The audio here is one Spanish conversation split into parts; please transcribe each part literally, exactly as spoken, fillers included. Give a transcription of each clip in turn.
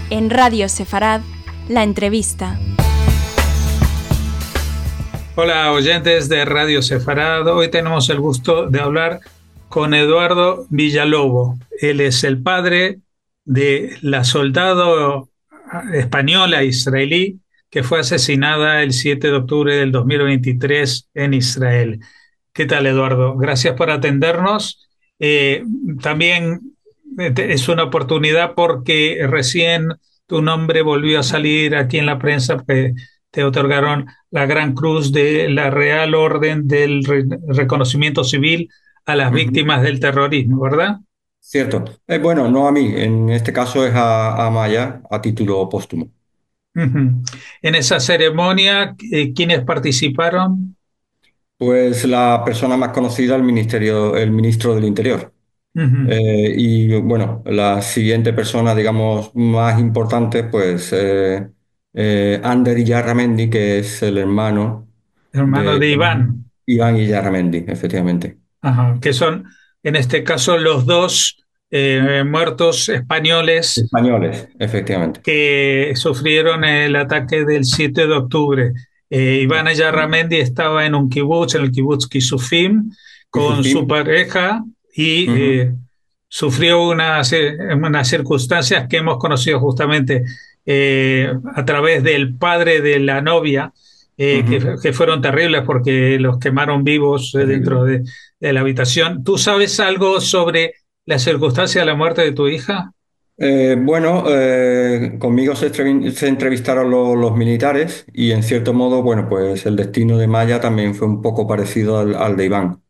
En Radio Sefarad, la entrevista. Hola oyentes de Radio Sefarad, hoy tenemos el gusto de hablar con Eduardo Villalobo. Él es el padre de la soldado española israelí que fue asesinada el siete de octubre del dos mil veintitrés en Israel. ¿Qué tal, Eduardo? Gracias por atendernos. Eh, también es una oportunidad porque recién tu nombre volvió a salir aquí en la prensa, porque te otorgaron la Gran Cruz de la Real Orden del Re- Reconocimiento Civil a las Ujú. víctimas del terrorismo, ¿verdad? Cierto. Eh, bueno, no a mí, en este caso es a, a Maya a título póstumo. Ujú. En esa ceremonia, eh, ¿quiénes participaron? Pues la persona más conocida, el ministerio, el ministro del Interior. Ujú. Eh, y bueno, la siguiente persona, digamos, más importante, pues eh, eh, Ander Illarramendi, que es el hermano Hermano de de Iván. Iván Illarramendi, efectivamente. Ajá, que son, en este caso, los dos eh, muertos españoles Españoles, efectivamente. que sufrieron el ataque del siete de octubre. Eh, Iván Ayarramendi estaba en un kibutz, en el kibutz Kisufim, Y su con su fin. pareja y Ujú, eh, sufrió unas, eh, unas circunstancias que hemos conocido justamente eh, a través del padre de la novia, eh, que, ujú. que fueron terribles porque los quemaron vivos eh, dentro Terrible. de, de la habitación. ¿Tú sabes algo sobre la circunstancia de la muerte de tu hija? Eh, bueno, eh, conmigo se, estrevi- se entrevistaron lo- los militares y en cierto modo, bueno, pues el destino de Maya también fue un poco parecido al, al de Iván.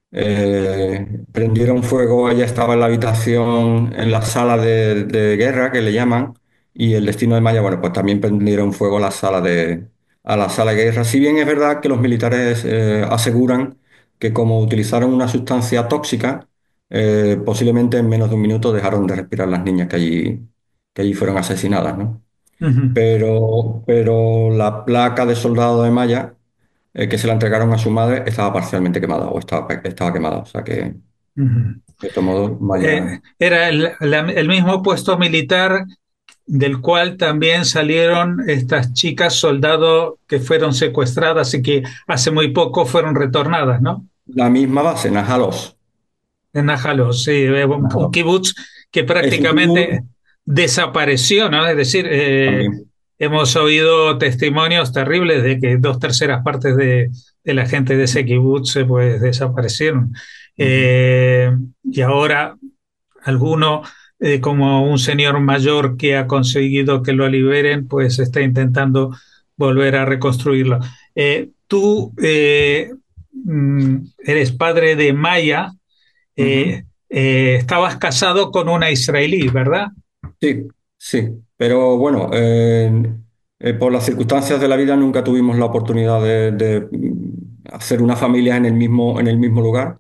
Eh, prendieron fuego, ella estaba en la habitación, en la sala de, de guerra que le llaman, y el destino de Maya, bueno, pues también prendieron fuego a la sala de, a la sala de guerra. Si bien es verdad que los militares eh, aseguran que como utilizaron una sustancia tóxica, eh, posiblemente en menos de un minuto dejaron de respirar las niñas que allí, que allí fueron asesinadas, ¿no? Ujú, Pero, pero la placa de soldado de Maya, eh, que se la entregaron a su madre, estaba parcialmente quemada o estaba, estaba quemada. O sea que, de ujú. cierto modo, Eh, Maya. era el, la- el mismo puesto militar del cual también salieron estas chicas soldado que fueron secuestradas y que hace muy poco fueron retornadas, ¿no? La misma base, Najalos. En Nájalos, sí, eh, un, un Najalos. kibutz que Es un kibutz prácticamente desapareció, ¿no? Es decir, eh, también. hemos oído testimonios terribles de que dos terceras partes de, de la gente de ese kibutz eh, pues desaparecieron. Ujú. Eh, y ahora alguno, eh, como un señor mayor que ha conseguido que lo liberen, pues está intentando volver a reconstruirlo. Eh, tú eh, mm, eres padre de Maya, Ujú. eh, eh, estabas casado con una israelí, ¿verdad? Sí, sí. Pero bueno, eh, eh, por las circunstancias de la vida nunca tuvimos la oportunidad de, de, mm, hacer una familia en el mismo, en el mismo lugar.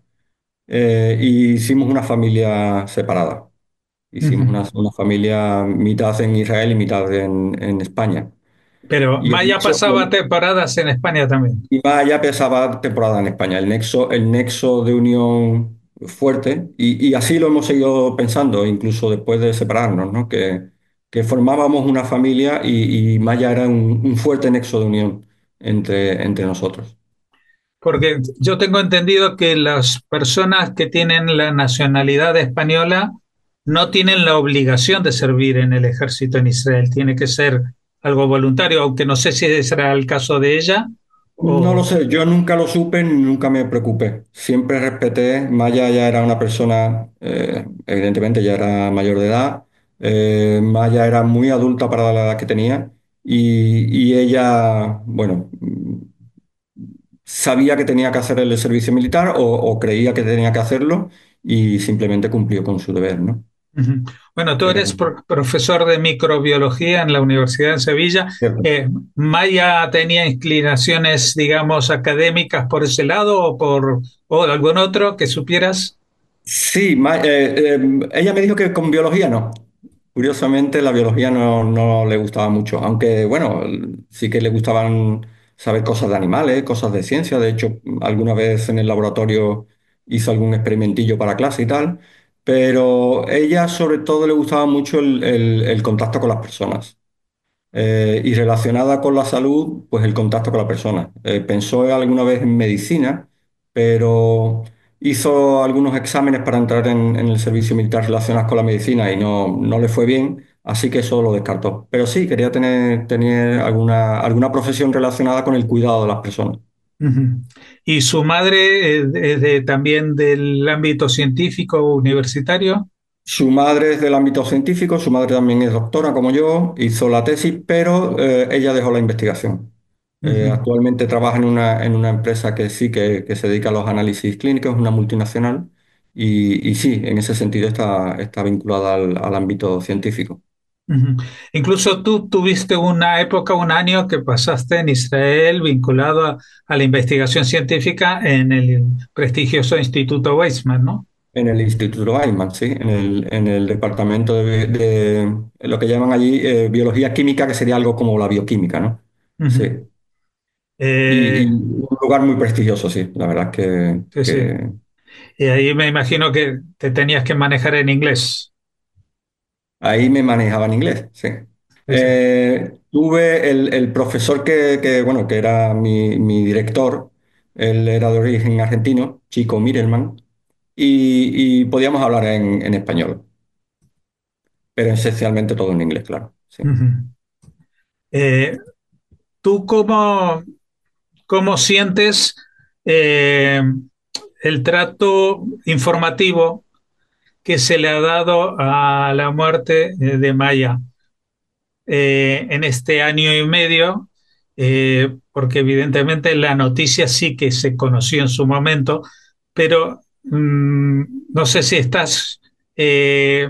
Eh, y hicimos una familia separada. Hicimos Ujú. una, una familia mitad en Israel y mitad en, en España. Pero Y el Maya nexo, pasaba temporadas en España también. y más allá pesaba temporada en España, el nexo, el nexo de unión fuerte, y, y así lo hemos seguido pensando, incluso después de separarnos, ¿no? Que, que formábamos una familia y, y Maya era un, un fuerte nexo de unión entre, entre nosotros. Porque yo tengo entendido que las personas que tienen la nacionalidad española no tienen la obligación de servir en el ejército en Israel. Tiene que ser algo voluntario, aunque no sé si ese era el caso de ella No lo o... sé, yo nunca lo supe, nunca me preocupé. Siempre respeté, Maya ya era una persona, eh, evidentemente ya era mayor de edad, eh, Maya era muy adulta para la edad que tenía y, y ella, bueno, mm, sabía que tenía que hacer el servicio militar o, o creía que tenía que hacerlo y simplemente cumplió con su deber, ¿no? Ujú. Bueno, tú Era eres pro- profesor de microbiología en la Universidad de Sevilla. cierto. Eh, ¿Maya tenía inclinaciones, digamos, académicas por ese lado o por o algún otro que supieras? Sí, Ma- eh, eh, ella me dijo que con biología no. Curiosamente, la biología no, no le gustaba mucho, aunque bueno, sí que le gustaban saber cosas de animales, cosas de ciencia. De hecho, alguna vez en el laboratorio hizo algún experimentillo para clase y tal, pero ella sobre todo le gustaba mucho el, el- el contacto con las personas. Eh, y relacionada con la salud, pues el contacto con la persona. Eh, pensó alguna vez en medicina, pero hizo algunos exámenes para entrar en, en el servicio militar relacionados con la medicina y no, no le fue bien, así que eso lo descartó. Pero sí, quería tener, tener alguna, alguna profesión relacionada con el cuidado de las personas. Ujú. ¿Y su madre es de- es de- también del ámbito científico universitario? Su madre es del ámbito científico, su madre también es doctora como yo, hizo la tesis, pero eh, ella dejó la investigación. Eh, Ujú, actualmente trabaja en una, en una empresa que sí que, que se dedica a los análisis clínicos, una multinacional, y, y sí, en ese sentido está, está vinculada al, al ámbito científico. ujú. Incluso tú tuviste una época, un año que pasaste en Israel vinculado a, a la investigación científica en el prestigioso Instituto Weizmann, ¿no? En el Instituto Eichmann, sí, en el, en el departamento de, de lo que llaman allí eh, biología química, que sería algo como la bioquímica, ¿no? Sí. Ujú. Y, y Eh, un lugar muy prestigioso, sí, la verdad es que, sí, sí. que Y ahí me imagino que te tenías que manejar en inglés. ahí me manejaba en inglés, sí. Sí, sí. Eh, tuve el, el profesor que, que, bueno, que era mi, mi director, él era de origen argentino, Chico Mirelman, y, y podíamos hablar en, en español, pero esencialmente todo en inglés, claro. Sí. Ujú. Eh, ¿Tú cómo, cómo sientes eh, el trato informativo que se le ha dado a la muerte eh, de Maya eh, en este año y medio? Eh, porque evidentemente la noticia sí que se conoció en su momento, pero mm, no sé si estás, eh,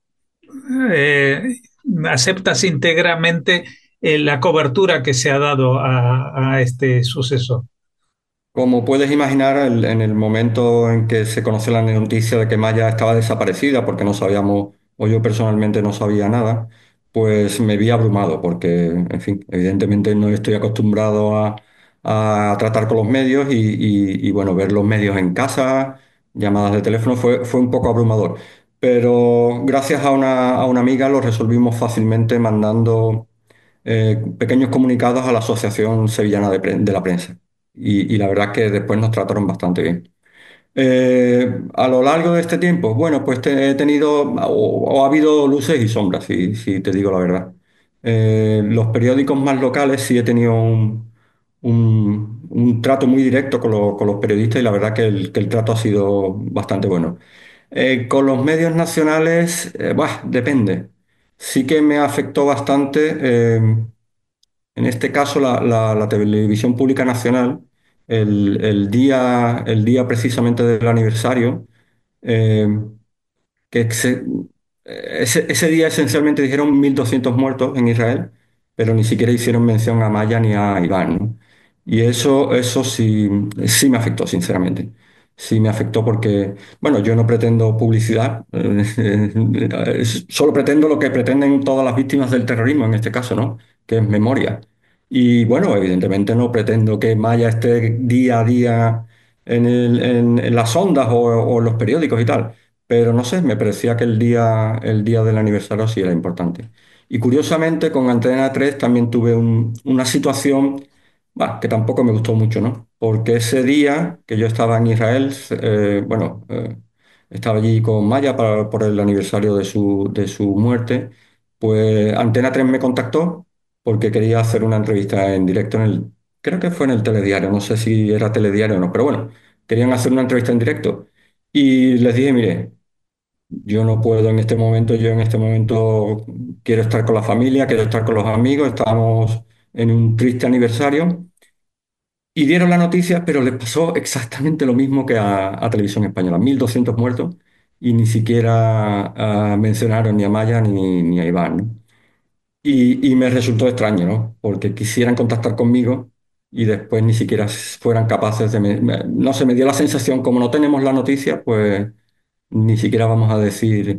eh, aceptas íntegramente eh, la cobertura que se ha dado a, a este suceso. Como puedes imaginar, el- en el momento en que se conoció la noticia de que Maya estaba desaparecida, porque no sabíamos, o yo personalmente no sabía nada, pues me vi abrumado, porque, en fin, evidentemente no estoy acostumbrado a, a tratar con los medios y, y- y, bueno, ver los medios en casa, llamadas de teléfono, fue, fue un poco abrumador. Pero gracias a una, a una amiga lo resolvimos fácilmente mandando eh, pequeños comunicados a la Asociación Sevillana de, Pre- de la Prensa y, y la verdad que después nos trataron bastante bien. Eh, a lo largo de este tiempo, bueno, pues te- he tenido o, o ha habido luces y sombras, si, si te digo la verdad. Eh, los periódicos más locales sí he tenido un, un- un trato muy directo con, lo- con los periodistas y la verdad que el, que el trato ha sido bastante bueno. Eh, con los medios nacionales, eh, bah, depende. Sí que me afectó bastante. eh, en este caso, la, la- la televisión pública nacional, el, el día, el día precisamente del aniversario, eh, que se- ese, ese día esencialmente dijeron mil doscientos muertos en Israel, pero ni siquiera hicieron mención a Maya ni a Iván, ¿no? Y eso, eso sí, sí me afectó, sinceramente. Sí me afectó porque, bueno, yo no pretendo publicidad, eh, solo pretendo lo que pretenden todas las víctimas del terrorismo en este caso, ¿no? Que es memoria. Y bueno, evidentemente no pretendo que Maya esté día a día en el- en- en las ondas o o en los periódicos y tal. Pero no sé, me parecía que el día, el día del aniversario sí era importante. Y curiosamente con Antena tres también tuve un- una situación bah, que tampoco me gustó mucho, ¿no? Porque ese día que yo estaba en Israel, eh, bueno, eh, estaba allí con Maya para- por el aniversario de su, de su muerte, pues Antena tres me contactó porque quería hacer una entrevista en directo en el, creo que fue en el telediario, no sé si era telediario o no, pero bueno, querían hacer una entrevista en directo. Y les dije, mire, yo no puedo en este momento, yo en este momento quiero estar con la familia, quiero estar con los amigos, estamos en un triste aniversario. Y dieron la noticia, pero les pasó exactamente lo mismo que a, a Televisión Española, mil doscientos muertos y ni siquiera ah, mencionaron ni a Maya ni, ni a Iván, ¿no? Y, y me resultó extraño, ¿no? Porque quisieran contactar conmigo y después ni siquiera fueran capaces de... me- me- no sé, me dio la sensación, como no tenemos la noticia, pues ni siquiera vamos a decir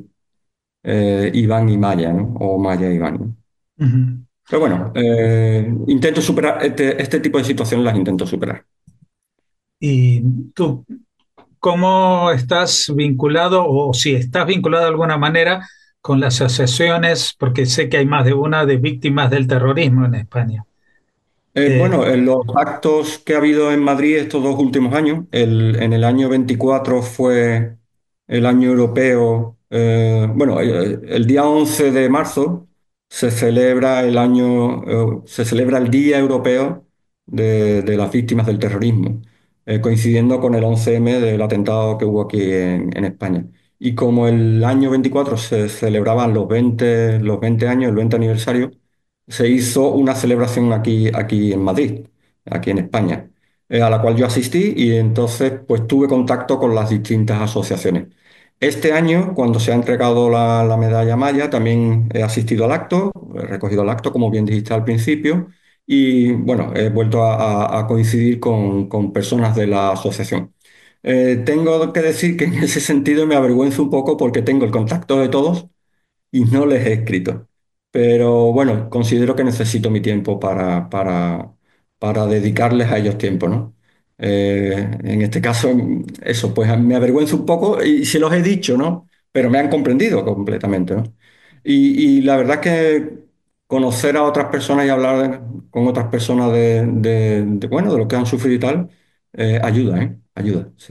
eh, Iván y Maya, ¿no? O Maya y Iván, ¿no? Ujú. Pero bueno, eh, intento superar, este, este tipo de situaciones las intento superar. ¿Y tú ¿cómo estás vinculado o si estás vinculado de alguna manera con las asociaciones, porque sé que hay más de una de víctimas del terrorismo en España? Eh, Eh, bueno, en los actos que ha habido en Madrid estos dos últimos años, el- en el año veinticuatro fue el año europeo, eh, bueno, eh, el día once de marzo se celebra el año, eh, se celebra el Día Europeo de, de las Víctimas del Terrorismo, eh, coincidiendo con el once eme del atentado que hubo aquí en, en España. Y como el año veinticuatro se celebraban los veinte los veinte años, el veinte aniversario, se hizo una celebración aquí, aquí en Madrid, aquí en España, eh, a la cual yo asistí y entonces pues tuve contacto con las distintas asociaciones. Este año, cuando se ha entregado la, la medalla Maya, también he asistido al acto, he recogido el acto, como bien dijiste al principio, y bueno, he vuelto a, a- a coincidir con, con personas de la asociación. Eh, tengo que decir que en ese sentido me avergüenzo un poco porque tengo el contacto de todos y no les he escrito. Pero bueno, considero que necesito mi tiempo para, para, para dedicarles a ellos tiempo, ¿no? Eh, en este caso, eso, pues me avergüenza un poco y se los he dicho, ¿no? Pero me han comprendido completamente, ¿no? Y, y la verdad es que conocer a otras personas y hablar con otras personas de, de- de, bueno, de lo que han sufrido y tal, eh, ayuda, ¿eh? Ayuda, sí.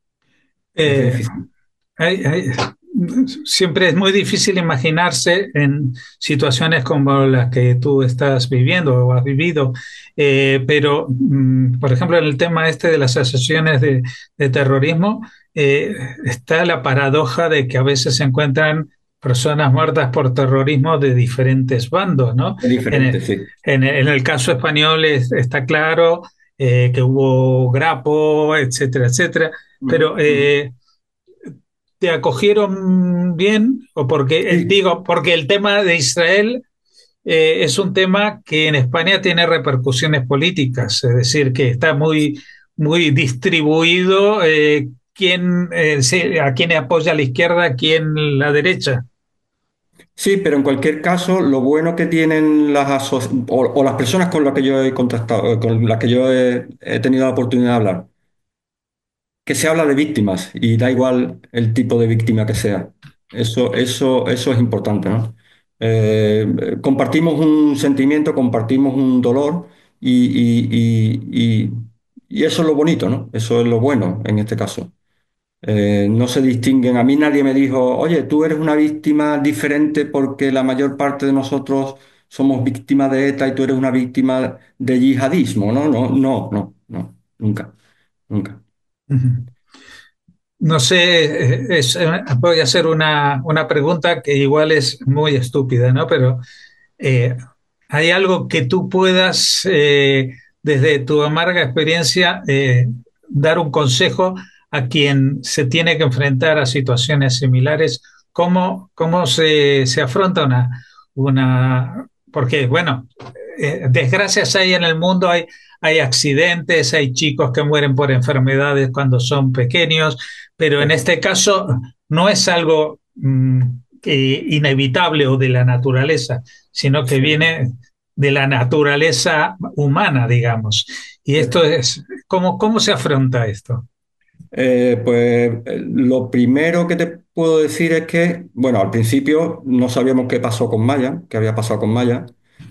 Es eh, beneficioso. hay- hay- Siempre es muy difícil imaginarse en situaciones como las que tú estás viviendo o has vivido. Eh, pero, mm, por ejemplo, en el tema este de las asociaciones de, de terrorismo, eh, está la paradoja de que a veces se encuentran personas muertas por terrorismo de diferentes bandos, ¿no? Es En diferente, el, sí. en el- en el caso español es- está claro, eh, que hubo Grapo, etcétera, etcétera, Ujú, pero... ujú. eh, ¿te acogieron bien? O porque, eh, Sí. digo, porque el tema de Israel, eh, es un tema que en España tiene repercusiones políticas, es decir, que está muy, muy distribuido, eh, quién, eh, sí, a quién apoya la izquierda, a quién la derecha. Sí, pero en cualquier caso, lo bueno que tienen las aso- o, o las personas con las que yo he contactado, eh, con las que yo he, he tenido la oportunidad de hablar, que se habla de víctimas y da igual el tipo de víctima que sea. Eso, eso, eso es importante, ¿no? Eh, eh, compartimos un sentimiento, compartimos un dolor y, y- y- y- y eso es lo bonito, ¿no? Eso es lo bueno en este caso. Eh, no se distinguen. A mí nadie me dijo, oye, tú eres una víctima diferente porque la mayor parte de nosotros somos víctimas de ETA y tú eres una víctima de yihadismo. No, no, no, no, no, nunca, nunca. Ujú. No sé, eh, es, eh, voy a hacer una, una pregunta que igual es muy estúpida, ¿no? Pero eh, ¿hay algo que tú puedas, eh, desde tu amarga experiencia, eh, dar un consejo a quien se tiene que enfrentar a situaciones similares? ¿Cómo, cómo se, se afronta una, una... Porque, bueno, eh, desgracias hay en el mundo, hay, hay accidentes, hay chicos que mueren por enfermedades cuando son pequeños, pero en Sí, este caso no es algo, mm, que inevitable o de la naturaleza, sino que cierto, viene de la naturaleza humana, digamos. Y esto cierto. es, ¿cómo, cómo se afronta esto? Eh, pues eh, lo primero que te puedo decir es que, bueno, al principio no sabíamos qué pasó con Maya, qué había pasado con Maya.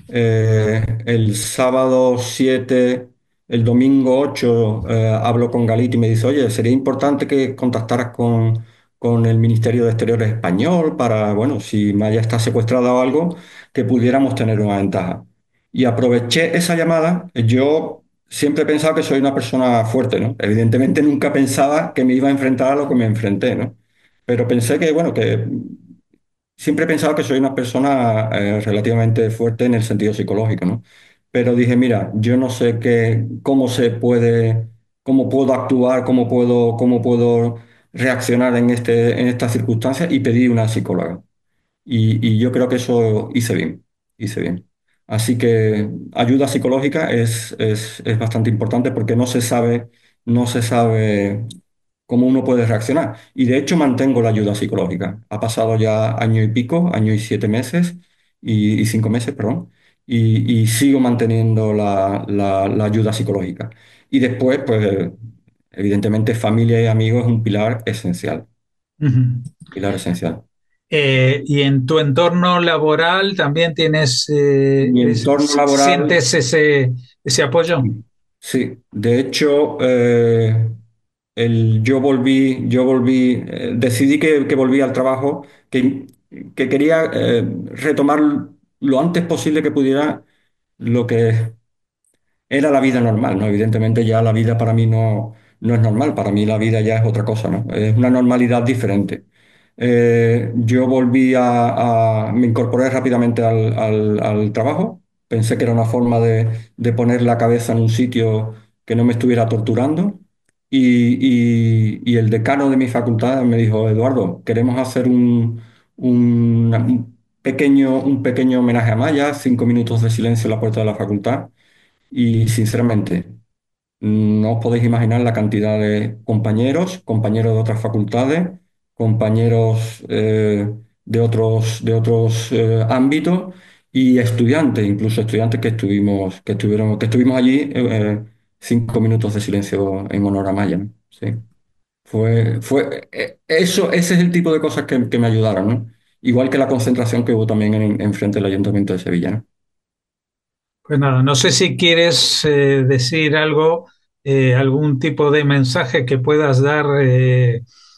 Eh, el sábado siete, el domingo ocho, eh, hablo con Galit y me dice, oye, sería importante que contactaras con, con el Ministerio de Exteriores español para, bueno, si Maya está secuestrada o algo, que pudiéramos tener una ventaja. Y aproveché esa llamada. Yo siempre he pensado que soy una persona fuerte, ¿no? Evidentemente nunca pensaba que me iba a enfrentar a lo que me enfrenté, ¿no? Pero pensé que, bueno, que siempre he pensado que soy una persona eh, relativamente fuerte en el sentido psicológico, ¿no? Pero dije, mira, yo no sé qué, cómo se puede, cómo puedo actuar, cómo puedo, cómo puedo reaccionar en este, en estas circunstancias y pedí una psicóloga. Y, y yo creo que eso hice bien, hice bien. Así que ayuda psicológica es, es, es bastante importante porque no se sabe, no se sabe cómo uno puede reaccionar. Y de hecho mantengo la ayuda psicológica. Ha pasado ya año y pico, año y siete meses y, y cinco meses, perdón, y, y sigo manteniendo la, la- la ayuda psicológica. Y después, pues evidentemente familia y amigos es un pilar esencial, Ujú. pilar esencial. Eh, y en tu entorno laboral también tienes, eh, Mi entorno es- laboral, sientes ese, ese apoyo. sí, sí. De hecho, eh, el, yo volví, yo volví, eh, decidí que, que volví al trabajo, que, que quería eh, retomar lo antes posible que pudiera lo que era la vida normal, ¿no? Evidentemente ya la vida para mí no, no es normal, para mí la vida ya es otra cosa, ¿no? Es una normalidad diferente. Eh, yo volví a, a- me incorporé rápidamente al, al- al trabajo, pensé que era una forma de, de poner la cabeza en un sitio que no me estuviera torturando y, y- y el decano de mi facultad me dijo, Eduardo, queremos hacer un, un un pequeño, un pequeño homenaje a Maya, cinco minutos de silencio en la puerta de la facultad. Y sinceramente, no os podéis imaginar la cantidad de compañeros, compañeros de otras facultades, compañeros eh, de otros, de otros eh, ámbitos y estudiantes, incluso estudiantes que estuvimos, que estuvieron, que estuvimos allí eh, eh, cinco minutos de silencio en honor a Maya, ¿no? Sí. Fue, fue, eh, eso, ese es el tipo de cosas que, que me ayudaron, ¿no? Igual que la concentración que hubo también en, en frente del Ayuntamiento de Sevilla, ¿no? Pues nada, no sé si quieres eh, decir algo, eh, algún tipo de mensaje que puedas dar eh,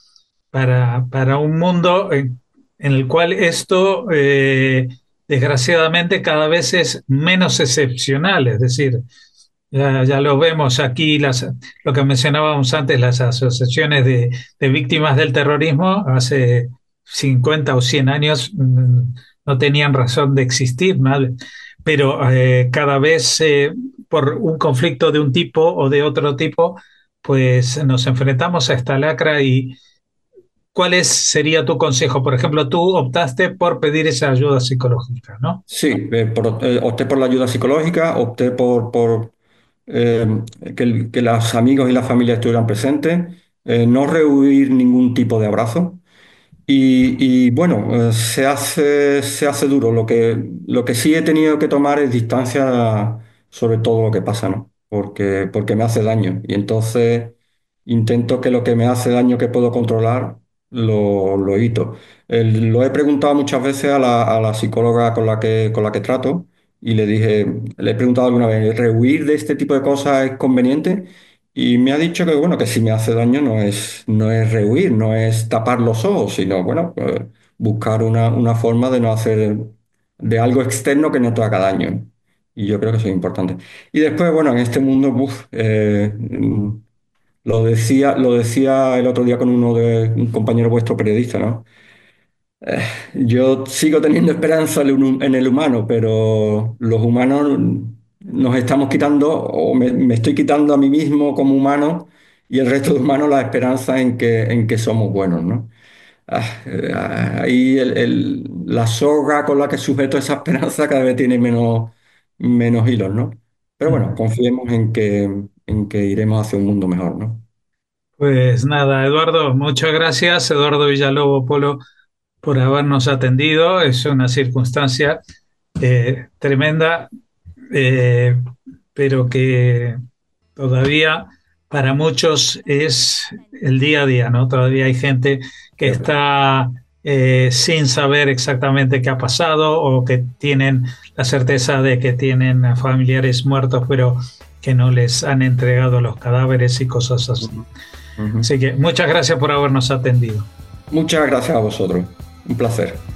para, para un mundo en, en el cual esto, eh, desgraciadamente, cada vez es menos excepcional. Es decir, ya, ya lo vemos aquí, las, lo que mencionábamos antes, las asociaciones de, de víctimas del terrorismo, hace cincuenta o cien años mm, no tenían razón de existir, ¿no? Pero eh, cada vez eh, por un conflicto de un tipo o de otro tipo, pues nos enfrentamos a esta lacra. ¿Y cuál es, sería tu consejo? Por ejemplo, tú optaste por pedir esa ayuda psicológica, ¿no? Sí, eh, por- eh, opté por la ayuda psicológica, opté por, por eh, que, el- que los amigos y la familia estuvieran presentes, eh, no rehuir ningún tipo de abrazo. Y, y, bueno, eh, se hace, se hace duro. Lo que, lo que sí he tenido que tomar es distancia sobre todo lo que pasa, ¿no? Porque, porque me hace daño. Y entonces intento que lo que me hace daño que puedo controlar, lo, lo evito. El- lo he preguntado muchas veces a la, a la psicóloga con la que, con la que trato y le dije, le he preguntado alguna vez, ¿rehuir de este tipo de cosas es conveniente? Y me ha dicho que, bueno, que si me hace daño no es, no es rehuir, no es tapar los ojos, sino, bueno, pues, buscar una, una forma de no hacer de algo externo que no te haga daño. Y yo creo que eso es importante. Y después, bueno, en este mundo, uf, eh, mm, lo decía, lo decía el otro día con uno de un compañero vuestro periodista, ¿no? Eh, yo sigo teniendo esperanza en el hu- en el humano, pero los humanos nos estamos quitando, o me, me estoy quitando a mí mismo como humano y el resto de humanos la esperanza en que, en que somos buenos, ¿no? Ah, eh, ah, ahí el- el- la soga con la que sujeto esa esperanza cada vez tiene menos, menos hilos, ¿no? Pero bueno, confiemos en que, en que iremos hacia un mundo mejor, ¿no? Pues nada, Eduardo, muchas gracias, Eduardo Villalobos Polo, por habernos atendido. Es una circunstancia eh, tremenda, eh, pero que todavía para muchos es el día a día, ¿no? Todavía hay gente que Creo que sí. está eh, sin saber exactamente qué ha pasado o que tienen la certeza de que tienen a familiares muertos, pero que no les han entregado los cadáveres y cosas así. Ujú, ujú. Así que muchas gracias por habernos atendido. Muchas gracias a vosotros. Un placer.